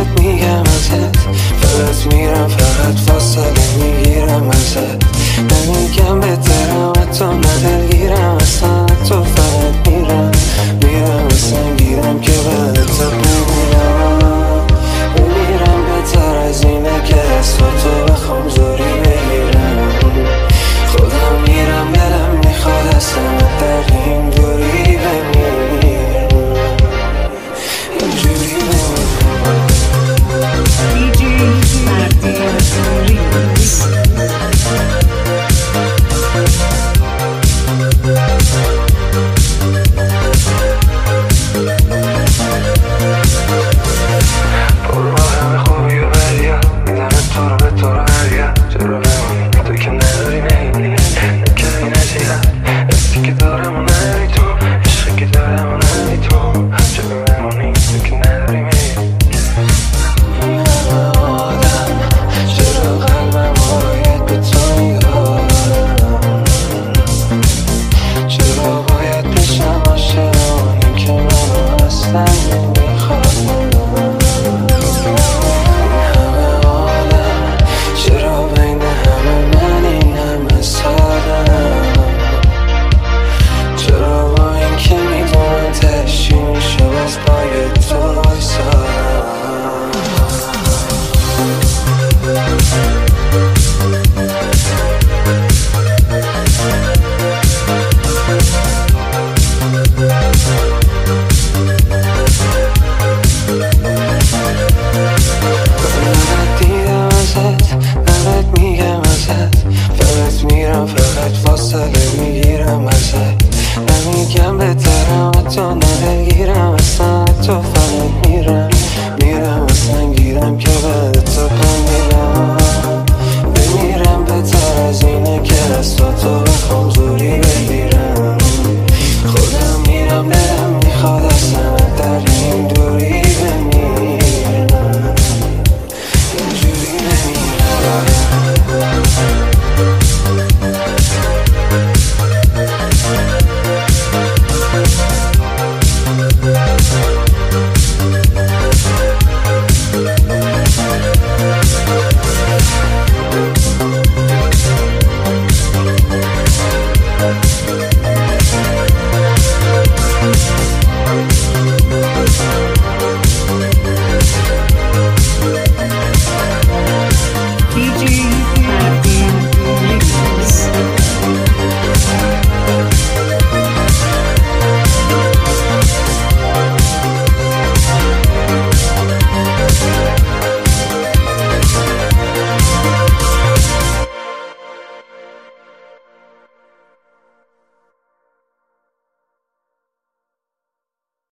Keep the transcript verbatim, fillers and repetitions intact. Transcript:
فقط میگم ازت، فقط میرم فقط فاصله میگیرم ازت. نمیگم بهترم حتی ندلگیرم اصلا، تو فقط میرم میرم اصلا گیرم که بهتر بمیرم. بمیرم بهتر از اینه که از تو بخوام زوری بگیرم. خودم میرم دلم میخواد اصلا در این دوری بمیرم، اینجوری بمیرم. دیجی مردی ریمیکس. فقط فاصله میگیرم ازت. نمیگم بهترم حتی ندلگیرم اصلا، تو